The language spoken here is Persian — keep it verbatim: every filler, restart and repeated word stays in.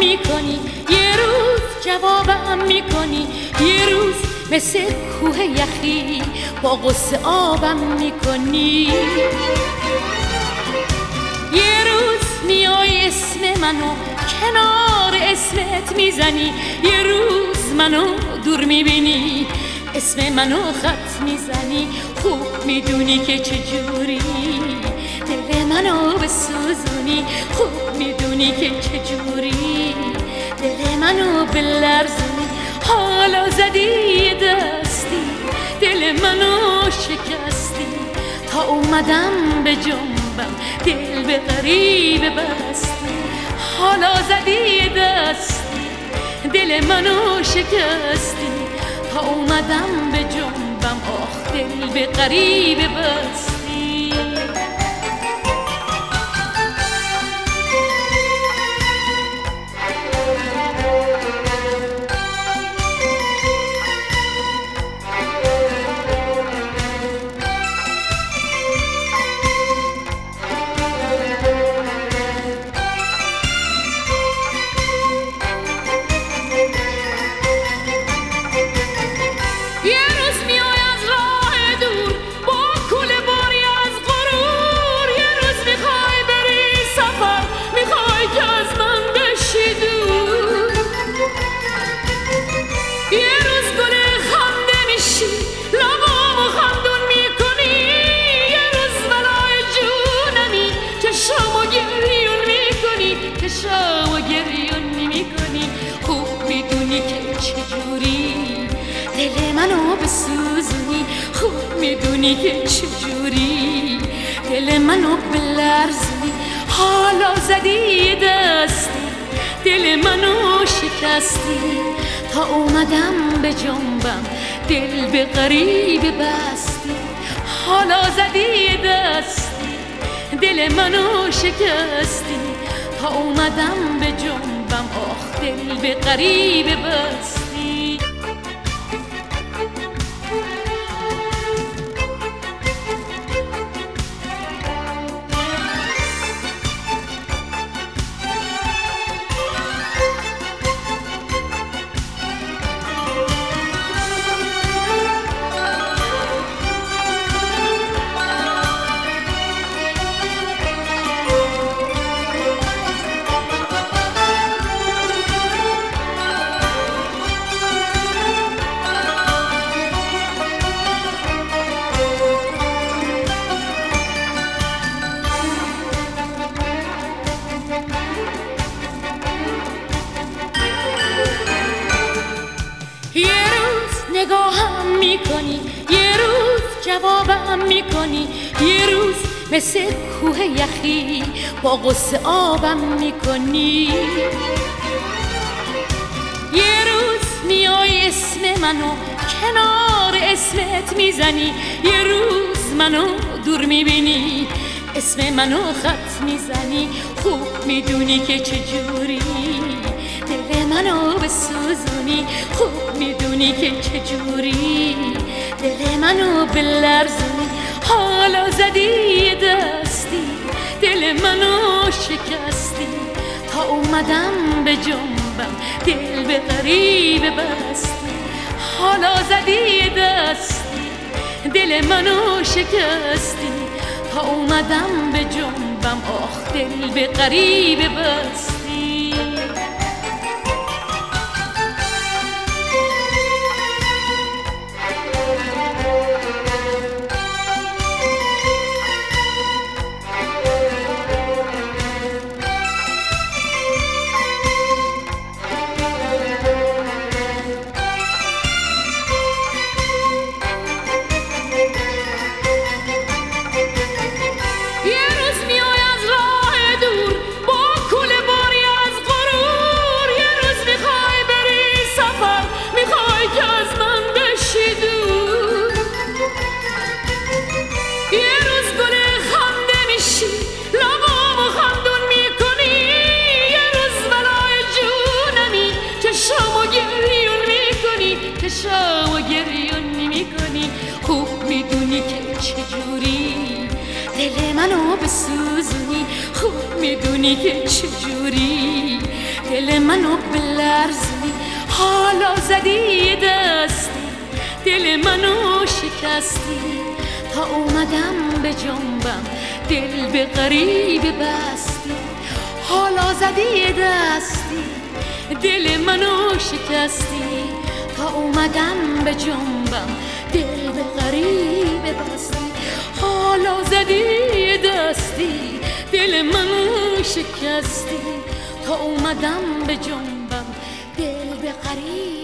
میکنی، یه روز جوابم میکنی، یه روز مثل کوه یخی با غصه آبم میکنی. یه روز میای اسم منو کنار اسمت میزنی، یه روز منو دور میبینی اسم منو خط میزنی. خوب میدونی که چجوری دل منو بسوزونی، خوب میدونی که چجوری دل منو بلرزونی. حالا زدی دستی دل منو شکستی، تا اومدم به جنبم دل به غریب بستی. حالا زدی دستی دل منو شکستی، تا اومدم به جنبم آخ دل به غریب بستی. منو بسوزونی، خوب میدونی که چجوری دل منو بلرزونی. حالا زدی دستی دل منو شکستی، تا اومدم به جنبم دل به غریب بستی. حالا زدی دستی دل منو شکستی، تا اومدم به جنبم آخ دل به غریب بستی. نگاهم میکنی، یه روز جوابم میکنی، یه روز مثل کوه یخی با غصه آبم میکنی. یه روز میای اسم منو کنار اسمت میزنی، یه روز منو دور میبینی اسم منو خط میزنی. خوب میدونی که چجوری دل منو بسوزونی، خوب میدونی که چجوری دل منو بلرزونی. حالا زدی دستی دل منو شکستی، تا اومدم به جنبم دل به غریب بستی. حالا زدی دستی دل منو شکستی، تا اومدم به جنبم آخ دل به غریب بستی. خوب میدونی که چجوری دل منو بسوزونی، خوب میدونی که چجوری دل منو بلرزی، حالا زدی دستی، دل منو شکستی، تا اومدم به جنبم دل به غریب بستی. حالا زدی دستی، دل منو شکستی، تا اومدم به جنبم دل به غریب بستی. حالا زدی دستی، دل منو شکستی، تا اومدم به جنبم دل به غریب